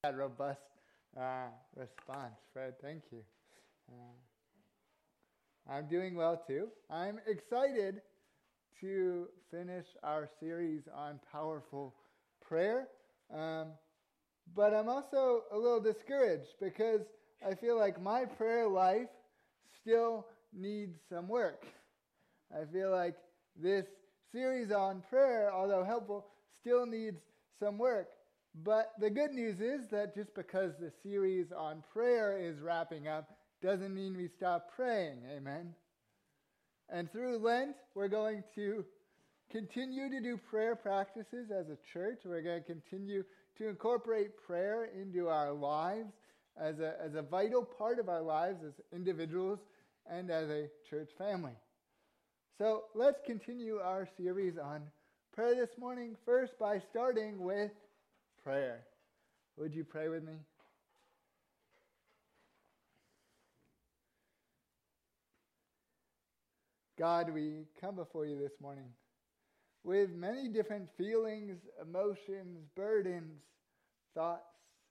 That robust response, Fred. Thank you. I'm doing well too. I'm excited to finish our series on powerful prayer, but I'm also a little discouraged because I feel like my prayer life still needs some work. I feel like this series on prayer, although helpful, still needs some work. But the good news is that just because the series on prayer is wrapping up doesn't mean we stop praying. Amen. And through Lent, we're going to continue to do prayer practices as a church. We're going to continue to incorporate prayer into our lives as a vital part of our lives as individuals and as a church family. So let's continue our series on prayer this morning, first by starting with prayer. Would you pray with me? God, we come before you this morning with many different feelings, emotions, burdens, thoughts.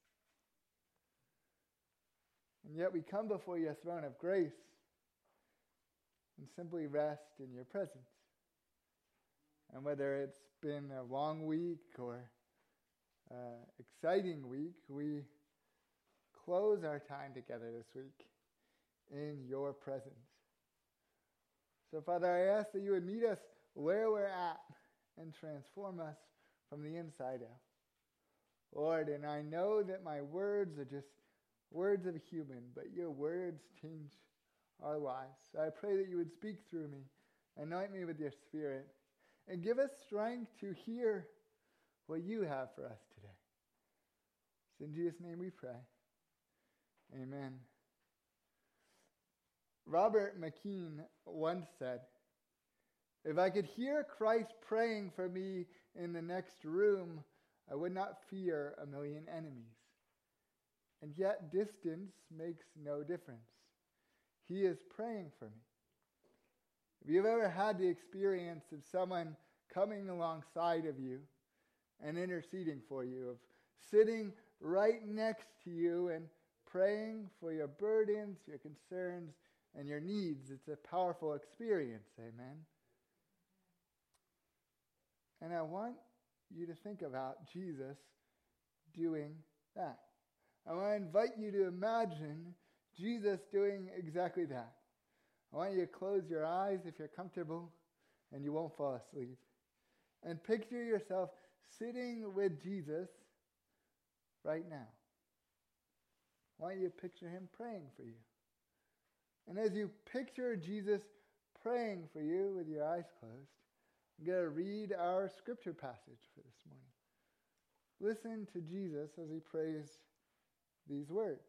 And yet we come before your throne of grace and simply rest in your presence. And whether it's been a long week or exciting week, we close our time together this week in your presence. So, Father, I ask that you would meet us where we're at and transform us from the inside out. Lord, and I know that my words are just words of a human, but your words change our lives. So I pray that you would speak through me, anoint me with your Spirit, and give us strength to hear what you have for us today. So in Jesus' name we pray. Amen. Robert McKean once said, "If I could hear Christ praying for me in the next room, I would not fear a million enemies. And yet distance makes no difference. He is praying for me." If you've ever had the experience of someone coming alongside of you and interceding for you, of sitting right next to you and praying for your burdens, your concerns, and your needs, it's a powerful experience. Amen. And I want you to think about Jesus doing that. I want to invite you to imagine Jesus doing exactly that. I want you to close your eyes if you're comfortable and you won't fall asleep. And picture yourself sitting with Jesus right now. I want you to picture him praying for you. And as you picture Jesus praying for you with your eyes closed, I'm going to read our scripture passage for this morning. Listen to Jesus as he prays these words.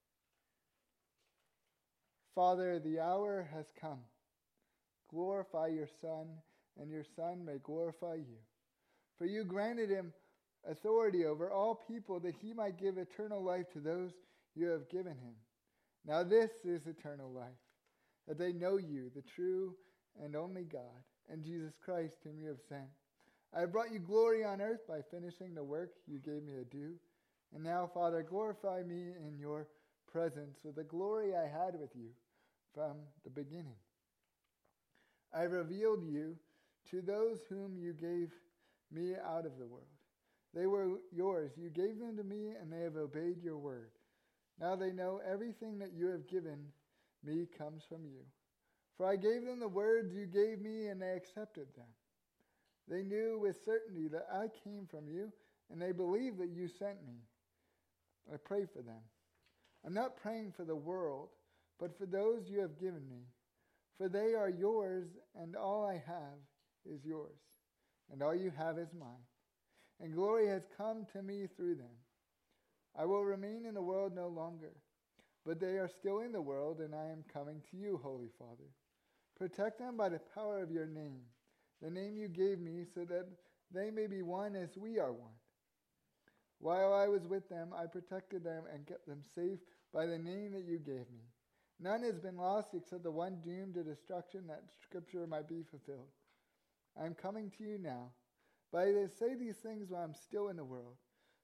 Father, the hour has come. Glorify your Son, and your Son may glorify you. For you granted him authority over all people that he might give eternal life to those you have given him. Now this is eternal life, that they know you, the true and only God, and Jesus Christ whom you have sent. I have brought you glory on earth by finishing the work you gave me to do. And now, Father, glorify me in your presence with the glory I had with you from the beginning. I revealed you to those whom you gave me out of the world. They were yours. You gave them to me, and they have obeyed your word. Now they know everything that you have given me comes from you. For I gave them the words you gave me, and they accepted them. They knew with certainty that I came from you, and they believed that you sent me. I pray for them. I'm not praying for the world, but for those you have given me. For they are yours, and all I have is yours, and all you have is mine. And glory has come to me through them. I will remain in the world no longer, but they are still in the world, and I am coming to you, Holy Father. Protect them by the power of your name, the name you gave me, so that they may be one as we are one. While I was with them, I protected them and kept them safe by the name that you gave me. None has been lost except the one doomed to destruction, that Scripture might be fulfilled. I am coming to you now, but I say these things while I'm still in the world,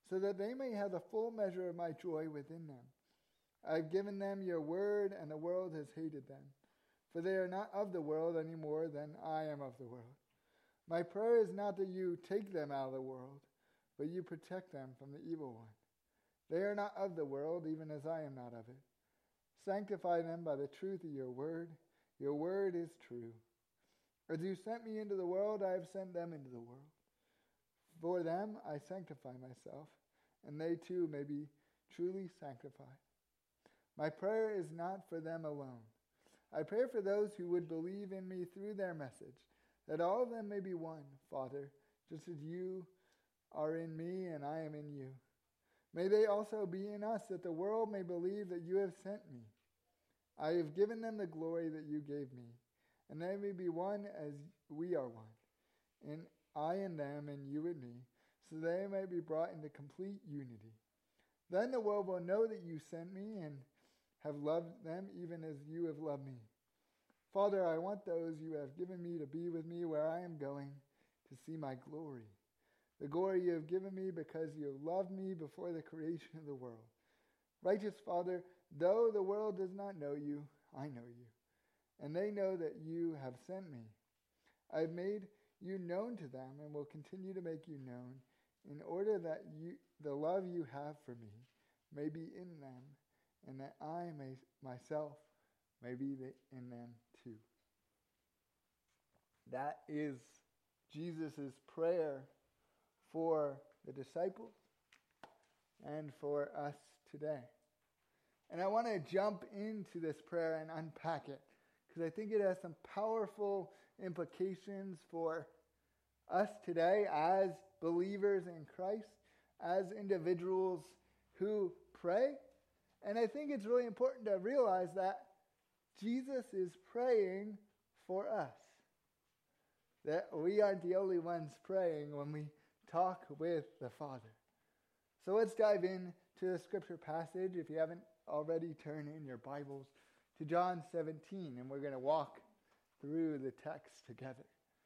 so that they may have the full measure of my joy within them. I have given them your word, and the world has hated them, for they are not of the world any more than I am of the world. My prayer is not that you take them out of the world, but you protect them from the evil one. They are not of the world, even as I am not of it. Sanctify them by the truth of your word. Your word is true. As you sent me into the world, I have sent them into the world. For them I sanctify myself, and they too may be truly sanctified. My prayer is not for them alone. I pray for those who would believe in me through their message, that all of them may be one, Father, just as you are in me and I am in you. May they also be in us, that the world may believe that you have sent me. I have given them the glory that you gave me, and they may be one as we are one, and I in them and you in me, so they may be brought into complete unity. Then the world will know that you sent me and have loved them even as you have loved me. Father, I want those you have given me to be with me where I am going, to see my glory. The glory you have given me because you have loved me before the creation of the world. Righteous Father, though the world does not know you, I know you, and they know that you have sent me. I have made you known to them and will continue to make you known, in order that the love you have for me may be in them, and that I myself may be in them too. That is Jesus' prayer for the disciples and for us today. And I want to jump into this prayer and unpack it, because I think it has some powerful implications for us today as believers in Christ, as individuals who pray. And I think it's really important to realize that Jesus is praying for us. That we aren't the only ones praying when we talk with the Father. So let's dive into the scripture passage. If you haven't already, turn in your Bibles to John 17, and we're going to walk through the text together.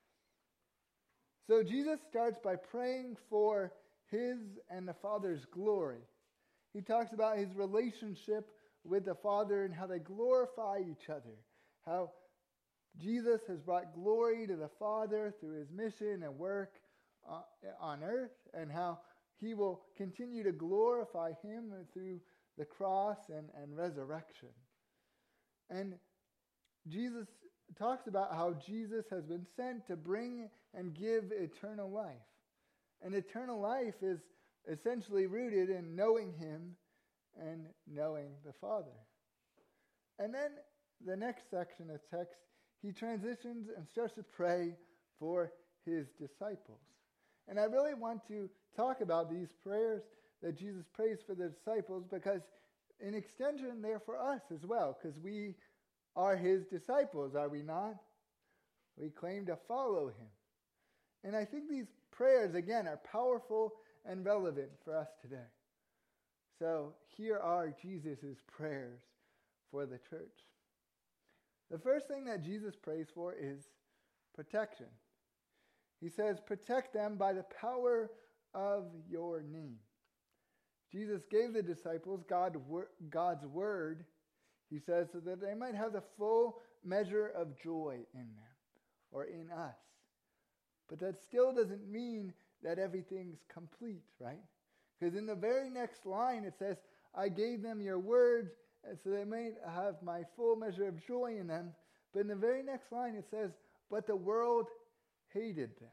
So Jesus starts by praying for his and the Father's glory. He talks about his relationship with the Father and how they glorify each other. How Jesus has brought glory to the Father through his mission and work on earth, and how he will continue to glorify him through the cross and resurrection. And Jesus talks about how Jesus has been sent to bring and give eternal life. And eternal life is essentially rooted in knowing him and knowing the Father. And then the next section of text, he transitions and starts to pray for his disciples. And I really want to talk about these prayers that Jesus prays for the disciples, because in extension they're for us as well, because we are his disciples, are we not? We claim to follow him. And I think these prayers, again, are powerful and relevant for us today. So here are Jesus' prayers for the church. The first thing that Jesus prays for is protection. He says, protect them by the power of your name. Jesus gave the disciples God's word, he says, so that they might have the full measure of joy in them, or in us. But that still doesn't mean that everything's complete, right? Because in the very next line it says, I gave them your words, and so they may have my full measure of joy in them. But in the very next line it says, but the world hated them.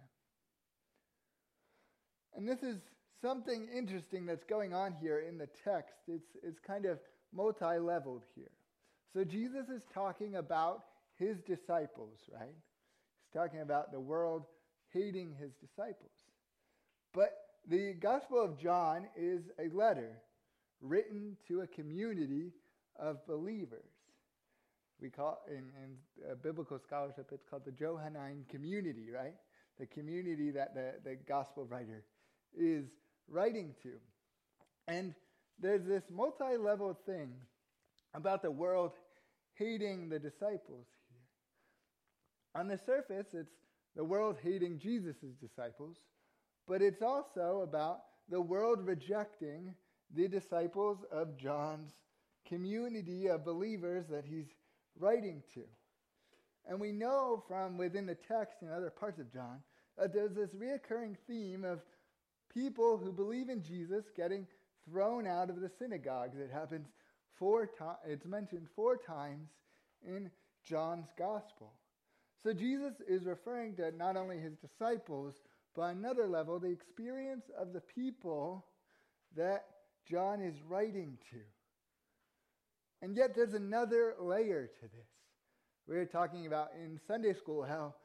And this is something interesting that's going on here in the text. It's kind of multi-leveled here. So Jesus is talking about his disciples, right? He's talking about the world hating his disciples. But the Gospel of John is a letter written to a community of believers. We call, in biblical scholarship, it's called the Johannine community, right? The community that the Gospel writer is writing to. And there's this multi-level thing about the world hating the disciples here. On the surface, it's the world hating Jesus' disciples, but it's also about the world rejecting the disciples of John's community of believers that he's writing to. And we know from within the text and other parts of John that there's this reoccurring theme of people who believe in Jesus getting thrown out of the synagogues. It happens it's mentioned 4 times in John's gospel. So Jesus is referring to not only his disciples, but on another level, the experience of the people that John is writing to. And yet there's another layer to this. We were talking about in Sunday school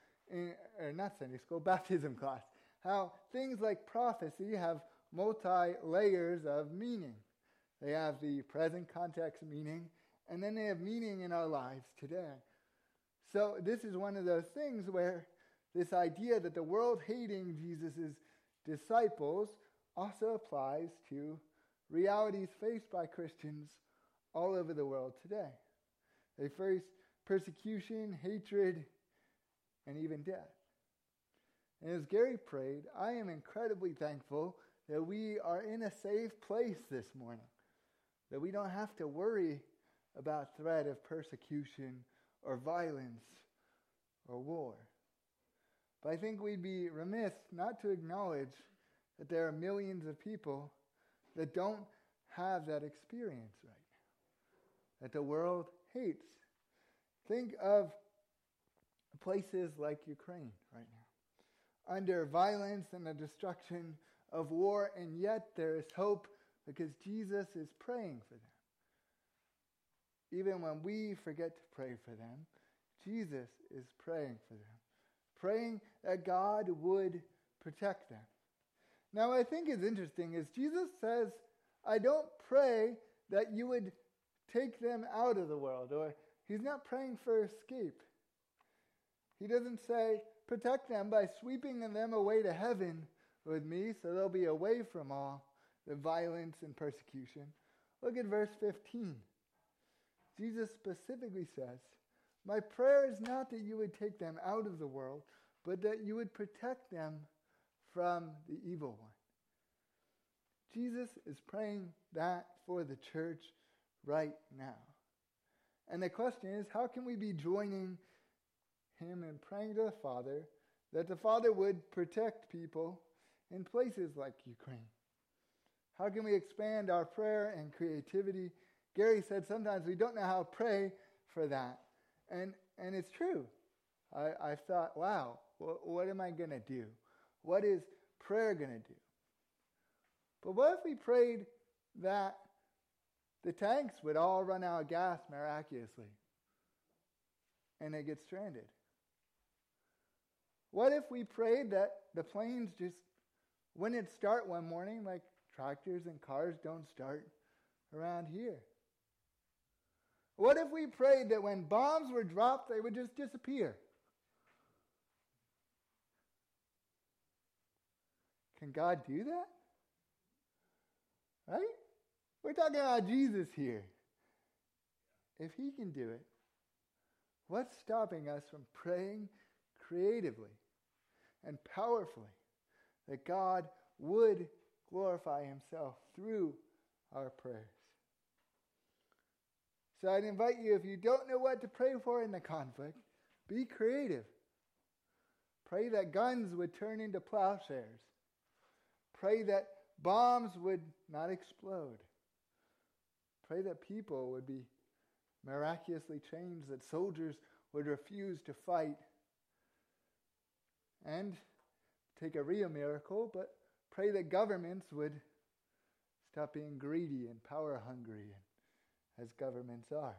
baptism class, how things like prophecy have multi-layers of meaning. They have the present context meaning, and then they have meaning in our lives today. So this is one of those things where this idea that the world hating Jesus' disciples also applies to realities faced by Christians all over the world today. They face persecution, hatred, and even death. And as Gary prayed, I am incredibly thankful that we are in a safe place this morning, that we don't have to worry about threat of persecution or violence or war. But I think we'd be remiss not to acknowledge that there are millions of people that don't have that experience right now, that the world hates. Think of places like Ukraine right now, under violence and the destruction of war, and yet there is hope because Jesus is praying for them. Even when we forget to pray for them, Jesus is praying for them, praying that God would protect them. Now, what I think is interesting is Jesus says, I don't pray that you would take them out of the world, or he's not praying for escape. He doesn't say, protect them by sweeping them away to heaven with me so they'll be away from all the violence and persecution. Look at verse 15. Jesus specifically says, my prayer is not that you would take them out of the world, but that you would protect them from the evil one. Jesus is praying that for the church right now. And the question is, how can we be joining him in praying to the Father that the Father would protect people in places like Ukraine? How can we expand our prayer and creativity? Gary said sometimes we don't know how to pray for that. And it's true. I thought, wow, what am I going to do? What is prayer going to do? But what if we prayed that the tanks would all run out of gas miraculously and they get stranded? What if we prayed that the planes just wouldn't start one morning like tractors and cars don't start around here? What if we prayed that when bombs were dropped, they would just disappear? Can God do that? Right? We're talking about Jesus here. If he can do it, what's stopping us from praying creatively and powerfully that God would glorify himself through our prayers? So I'd invite you, if you don't know what to pray for in the conflict, be creative. Pray that guns would turn into plowshares. Pray that bombs would not explode. Pray that people would be miraculously changed, that soldiers would refuse to fight. And take a real miracle, but pray that governments would stop being greedy and power hungry, as governments are.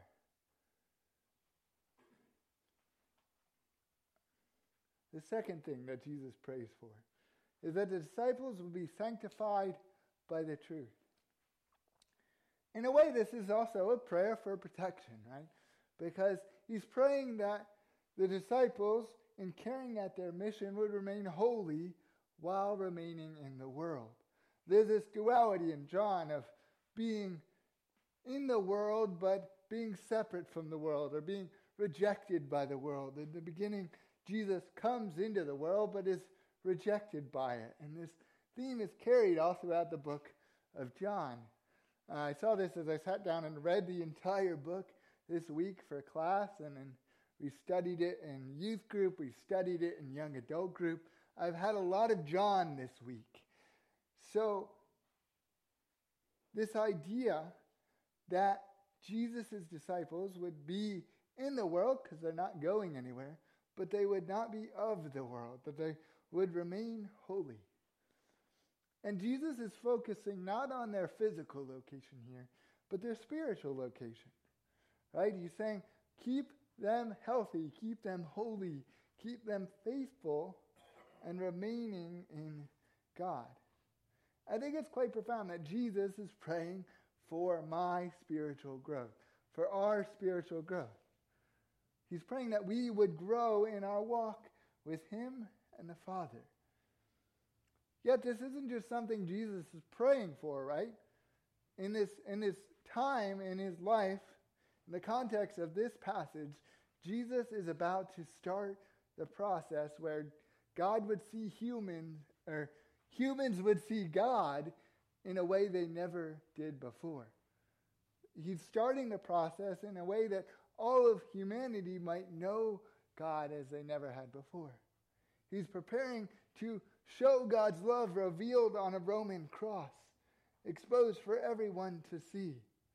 The second thing that Jesus prays for is that the disciples will be sanctified by the truth. In a way, this is also a prayer for protection, right? Because he's praying that the disciples, in carrying out their mission, would remain holy while remaining in the world. There's this duality in John of being in the world, but being separate from the world, or being rejected by the world. In the beginning, Jesus comes into the world, but is rejected by it. And theme is carried all throughout the book of John. I saw this as I sat down and read the entire book this week for class, and then we studied it in youth group, we studied it in young adult group. I've had a lot of John this week. So, this idea that Jesus' disciples would be in the world, because they're not going anywhere, but they would not be of the world, that they would remain holy. And Jesus is focusing not on their physical location here, but their spiritual location. Right? He's saying, keep them healthy, keep them holy, keep them faithful, and remaining in God. I think it's quite profound that Jesus is praying for my spiritual growth, for our spiritual growth. He's praying that we would grow in our walk with Him and the Father. Yet this isn't just something Jesus is praying for, right? In this time in His life, in the context of this passage, Jesus is about to start the process where God would see humans would see God in a way they never did before. He's starting the process in a way that all of humanity might know God as they never had before. He's preparing to show God's love revealed on a Roman cross, exposed for everyone to see.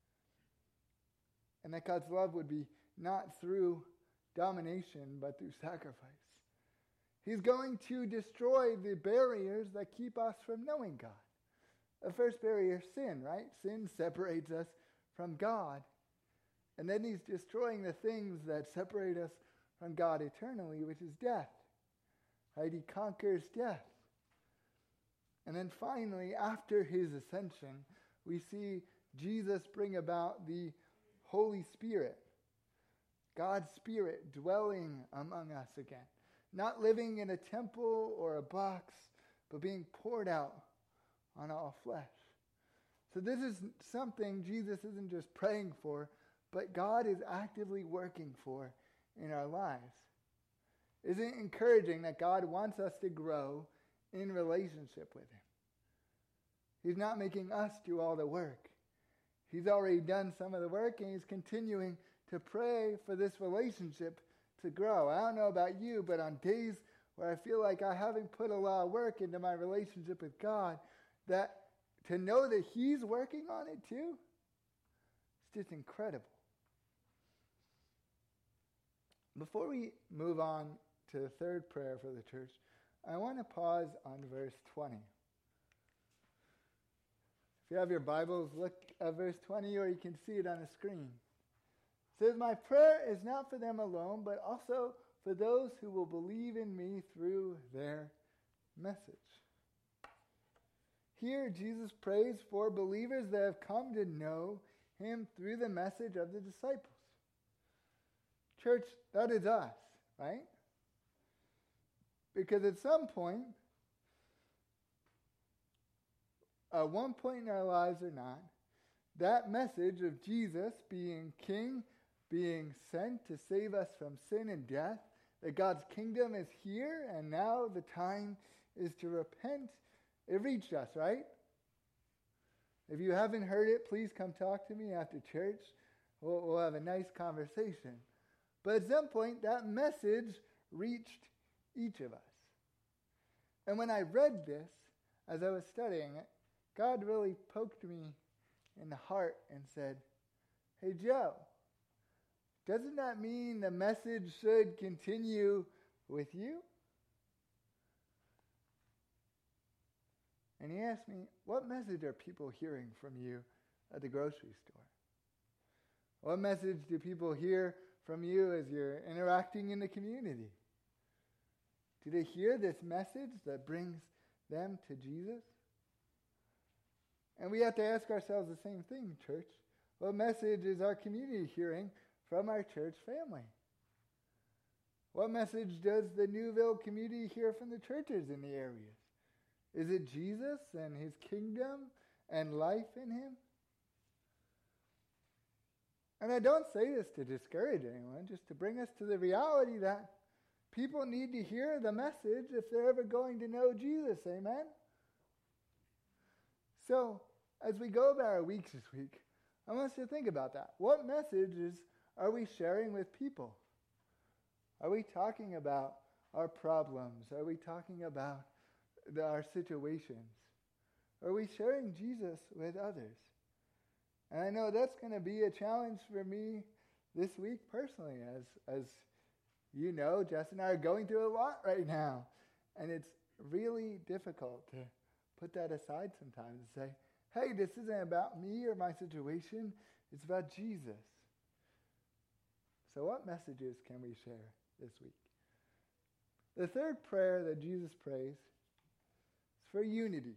And that God's love would be not through domination, but through sacrifice. He's going to destroy the barriers that keep us from knowing God. The first barrier, sin, right? Sin separates us from God. And then He's destroying the things that separate us from God eternally, which is death. Right? He conquers death. And then finally, after His ascension, we see Jesus bring about the Holy Spirit, God's Spirit dwelling among us again. Not living in a temple or a box, but being poured out on all flesh. So this is something Jesus isn't just praying for, but God is actively working for in our lives. Isn't it encouraging that God wants us to grow in relationship with Him? He's not making us do all the work. He's already done some of the work, and He's continuing to pray for this relationship to grow. I don't know about you, but on days where I feel like I haven't put a lot of work into my relationship with God, that to know that He's working on it too, it's just incredible. Before we move on to the third prayer for the church, I want to pause on verse 20. If you have your Bibles, look at verse 20, or you can see it on the screen. It says, "My prayer is not for them alone, but also for those who will believe in me through their message." Here, Jesus prays for believers that have come to know Him through the message of the disciples. Church, that is us, right? Because at some point, at one point in our lives or not, that message of Jesus being King, being sent to save us from sin and death, that God's kingdom is here and now the time is to repent, it reached us, right? If you haven't heard it, please come talk to me after church. We'll have a nice conversation. But at some point, that message reached each of us. And when I read this, as I was studying it, God really poked me in the heart and said, "Hey, Joe, doesn't that mean the message should continue with you?" And He asked me, "What message are people hearing from you at the grocery store? What message do people hear from you as you're interacting in the community? Do they hear this message that brings them to Jesus?" And we have to ask ourselves the same thing, church. What message is our community hearing from our church family? What message does the Newville community hear from the churches in the areas? Is it Jesus and His kingdom and life in Him? And I don't say this to discourage anyone, just to bring us to the reality that people need to hear the message if they're ever going to know Jesus. Amen? So, as we go about our weeks this week, I want us to think about that. What messages are we sharing with people? Are we talking about our problems? Are we talking about our situations? Are we sharing Jesus with others? And I know that's going to be a challenge for me this week personally. As you know, Jess and I are going through a lot right now. And it's really difficult to put that aside sometimes and say, hey, this isn't about me or my situation. It's about Jesus. So what messages can we share this week? The third prayer that Jesus prays is for unity.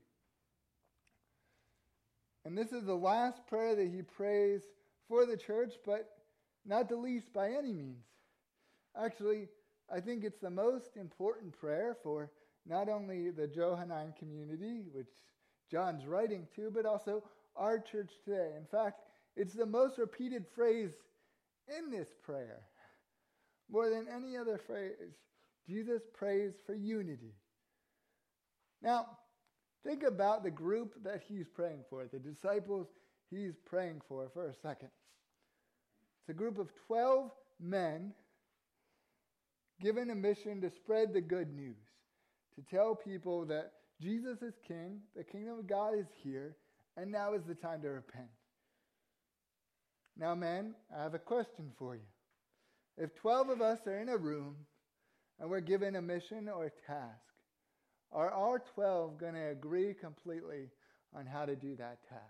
And this is the last prayer that he prays for the church, but not the least by any means. Actually, I think it's the most important prayer for not only the Johannine community, which John's writing to, but also our church today. In fact, it's the most repeated phrase in this prayer. More than any other phrase, Jesus prays for unity. Now, think about the group that he's praying for, the disciples he's praying for a second. It's a group of 12 men given a mission to spread the good news, to tell people that Jesus is king, the kingdom of God is here, and now is the time to repent. Now, men, I have a question for you. If 12 of us are in a room and we're given a mission or a task, are all 12 going to agree completely on how to do that task?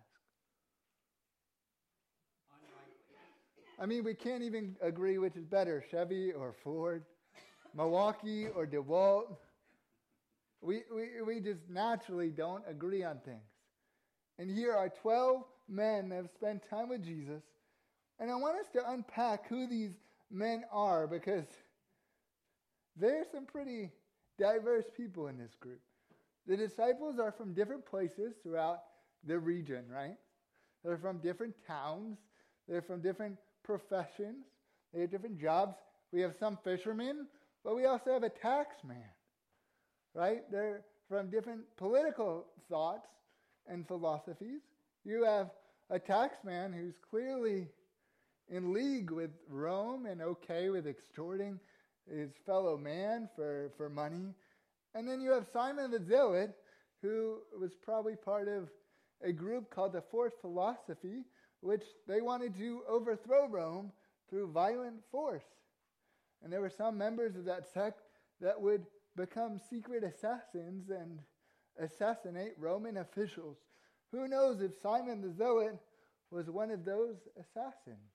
Unlikely. I mean, we can't even agree which is better, Chevy or Ford, Milwaukee or DeWalt. We just naturally don't agree on things. And here are 12 men that have spent time with Jesus. And I want us to unpack who these men are, because there's some pretty diverse people in this group. The disciples are from different places throughout the region, right? They're from different towns. They're from different professions. They have different jobs. We have some fishermen, but we also have a tax man, right? They're from different political thoughts and philosophies. You have a tax man who's clearly in league with Rome and okay with extorting his fellow man for money. And then you have Simon the Zealot, who was probably part of a group called the Fourth Philosophy, which they wanted to overthrow Rome through violent force. And there were some members of that sect that would become secret assassins and assassinate Roman officials. Who knows if Simon the Zealot was one of those assassins?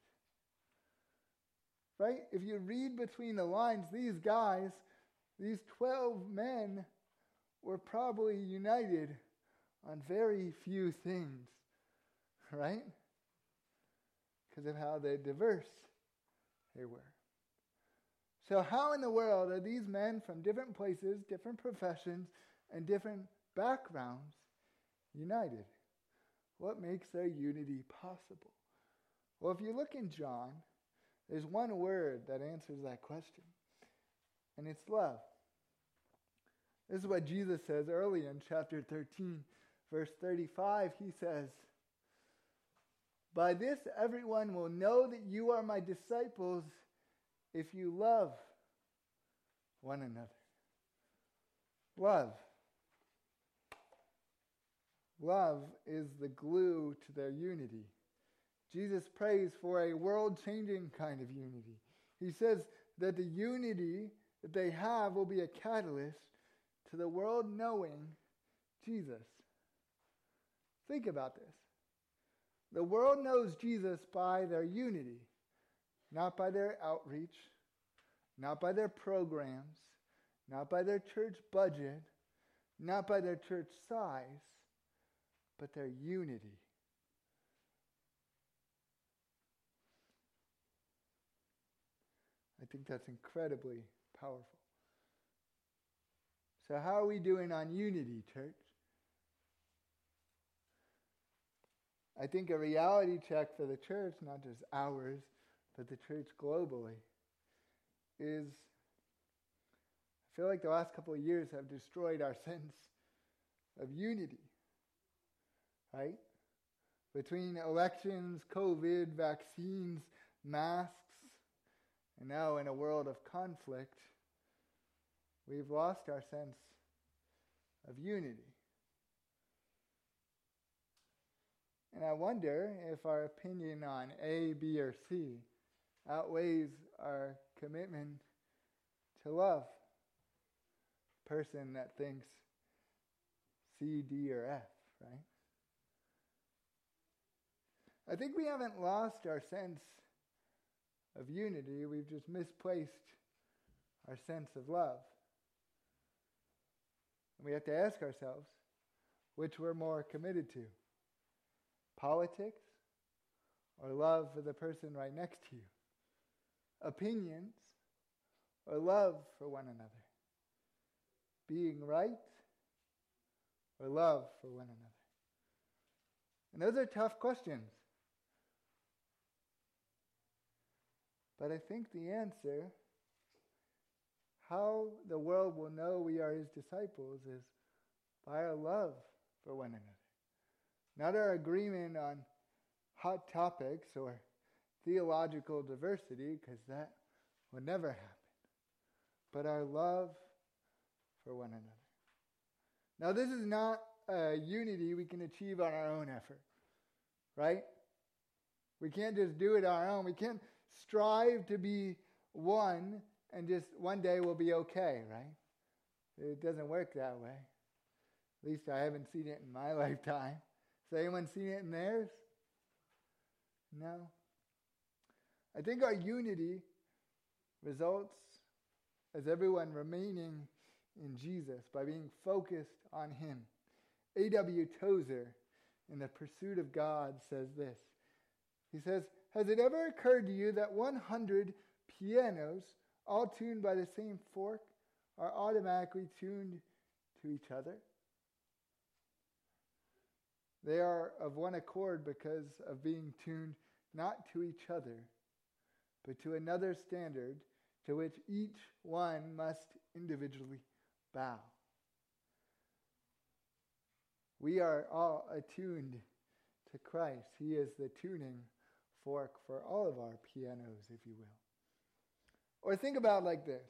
Right? If you read between the lines, these guys, these 12 men, were probably united on very few things, right? Because of how diverse they were. So how in the world are these men from different places, different professions, and different backgrounds united? What makes their unity possible? Well, if you look in John, there's one word that answers that question, and it's love. This is what Jesus says early in chapter 13, verse 35. He says, "By this everyone will know that you are my disciples if you love one another." Love. Love is the glue to their unity. Jesus prays for a world-changing kind of unity. He says that the unity that they have will be a catalyst to the world knowing Jesus. Think about this. The world knows Jesus by their unity, not by their outreach, not by their programs, not by their church budget, not by their church size, but their unity. I think that's incredibly powerful. So how are we doing on unity, church? I think a reality check for the church, not just ours, but the church globally, is I feel like the last couple of years have destroyed our sense of unity. right? Between elections, COVID, vaccines, masks, and now in a world of conflict, we've lost our sense of unity. And I wonder if our opinion on A, B, or C outweighs our commitment to love a person that thinks C, D, or F, right? I think we haven't lost our sense of unity. We've just misplaced our sense of love. And we have to ask ourselves which we're more committed to. Politics or love for the person right next to you? Opinions or love for one another? Being right or love for one another? And those are tough questions. But I think the answer, how the world will know we are his disciples, is by our love for one another. Not our agreement on hot topics or theological diversity, because that will never happen. But our love for one another. Now, this is not a unity we can achieve on our own effort, right? We can't just do it on our own. We can't strive to be one and just one day we'll be okay, right? It doesn't work that way. At least I haven't seen it in my lifetime. Has anyone seen it in theirs? No. I think our unity results as everyone remaining in Jesus by being focused on him. A.W. Tozer, in The Pursuit of God, says this. He says, "Has it ever occurred to you that 100 pianos, all tuned by the same fork, are automatically tuned to each other? They are of one accord because of being tuned not to each other, but to another standard to which each one must individually bow." We are all attuned to Christ. He is the tuning fork for all of our pianos, if you will. Or think about it like this.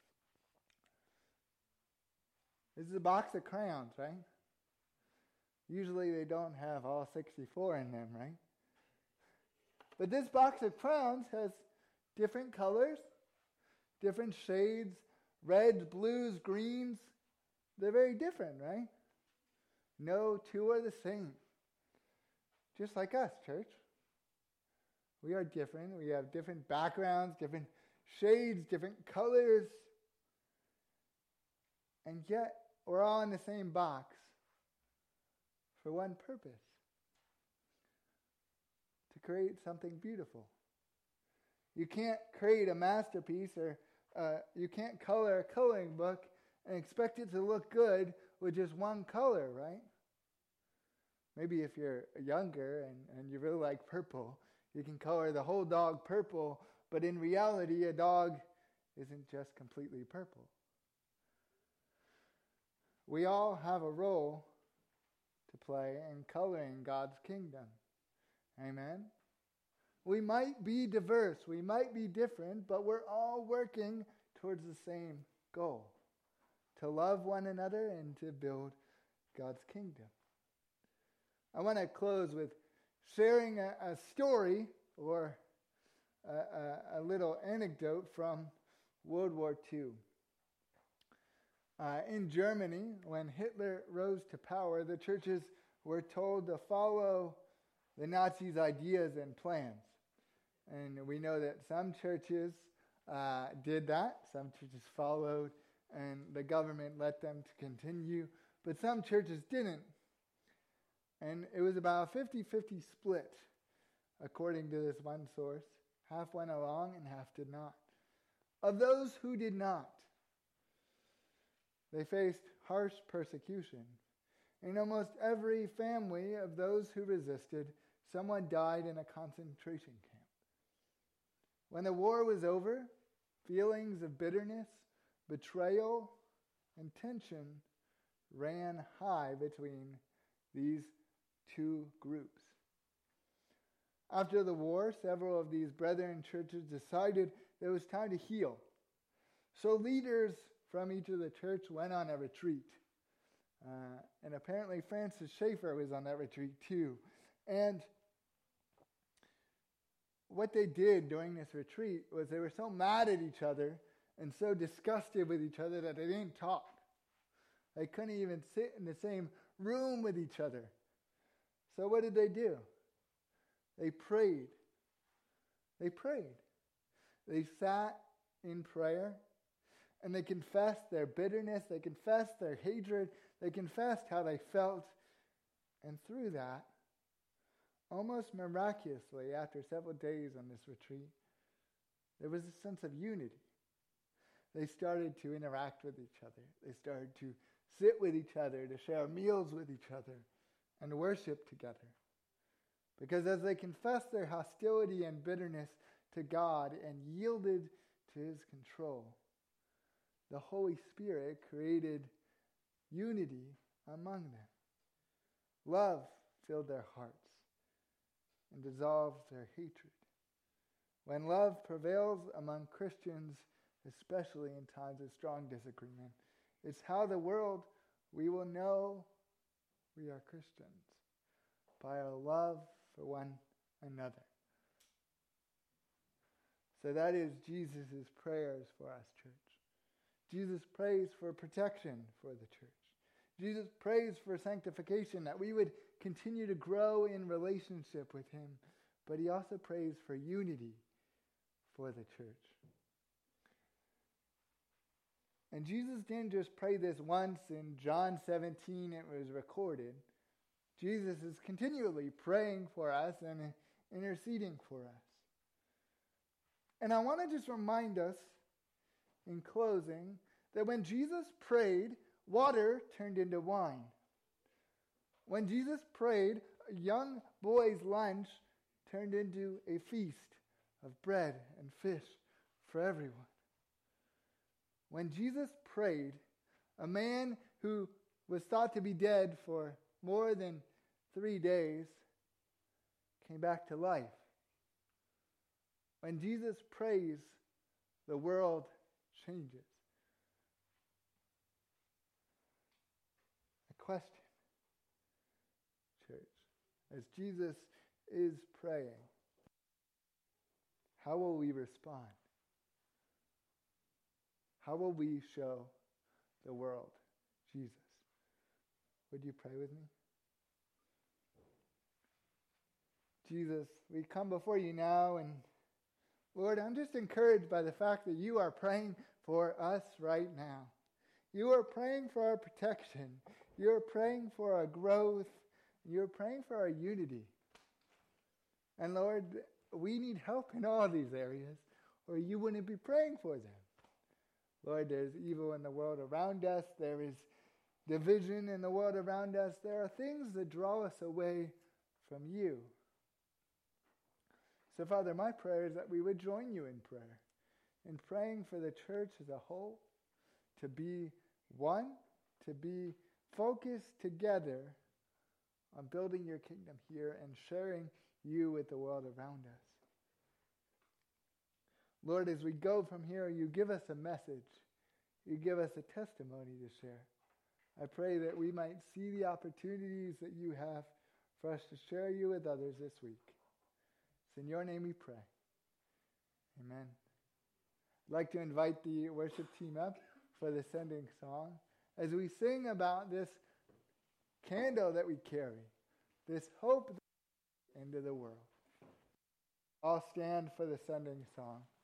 This is a box of crayons, right? Usually they don't have all 64 in them, right? But this box of crayons has different colors, different shades, reds, blues, greens. They're very different, right? No two are the same. Just like us, church. We are different. We have different backgrounds, different shades, different colors. And yet, we're all in the same box for one purpose: to create something beautiful. You can't create a masterpiece, or you can't color a coloring book and expect it to look good with just one color, right? Maybe if you're younger and you really like purple, you can color the whole dog purple, but in reality, a dog isn't just completely purple. We all have a role to play in coloring God's kingdom. Amen? We might be diverse, we might be different, but we're all working towards the same goal: to love one another and to build God's kingdom. I want to close with sharing a story or a little anecdote from World War II. In Germany, when Hitler rose to power, the churches were told to follow the Nazis' ideas and plans. And we know that some churches did that. Some churches followed, and the government let them to continue. But some churches didn't. And it was about a 50-50 split, according to this one source. Half went along and half did not. Of those who did not, they faced harsh persecution. In almost every family of those who resisted, someone died in a concentration camp. When the war was over, feelings of bitterness, betrayal, and tension ran high between these two groups. After the war, several of these brethren churches decided it was time to heal. So leaders from each of the church went on a retreat. And apparently Francis Schaeffer was on that retreat too. And what they did during this retreat was they were so mad at each other and so disgusted with each other that they didn't talk. They couldn't even sit in the same room with each other. So what did they do? They prayed. They prayed. They sat in prayer and they confessed their bitterness. They confessed their hatred. They confessed how they felt. And through that, almost miraculously, after several days on this retreat, there was a sense of unity. They started to interact with each other. They started to sit with each other, to share meals with each other, and to worship together. Because as they confessed their hostility and bitterness to God and yielded to His control, the Holy Spirit created unity among them. Love filled their hearts and dissolved their hatred. When love prevails among Christians, especially in times of strong disagreement, it's how the world we will know we are Christians, by our love for one another. So that is Jesus' prayers for us, church. Jesus prays for protection for the church. Jesus prays for sanctification, that we would continue to grow in relationship with Him. But He also prays for unity for the church. And Jesus didn't just pray this once in John 17, it was recorded. Jesus is continually praying for us and interceding for us. And I want to just remind us, in closing, that when Jesus prayed, water turned into wine. When Jesus prayed, a young boy's lunch turned into a feast of bread and fish for everyone. When Jesus prayed, a man who was thought to be dead for more than 3 days came back to life. When Jesus prays, the world changes. A question, church, as Jesus is praying, how will we respond? How will we show the world Jesus? Would you pray with me? Jesus, we come before you now, and Lord, I'm just encouraged by the fact that you are praying for us right now. You are praying for our protection. You are praying for our growth. You are praying for our unity. And Lord, we need help in all these areas, or you wouldn't be praying for them. Lord, there's evil in the world around us. There is division in the world around us. There are things that draw us away from you. So, Father, my prayer is that we would join you in prayer, in praying for the church as a whole, to be one, to be focused together on building your kingdom here and sharing you with the world around us. Lord, as we go from here, you give us a message. You give us a testimony to share. I pray that we might see the opportunities that you have for us to share you with others this week. It's in your name we pray. Amen. I'd like to invite the worship team up for the sending song as we sing about this candle that we carry, this hope into the world. I'll stand for the sending song.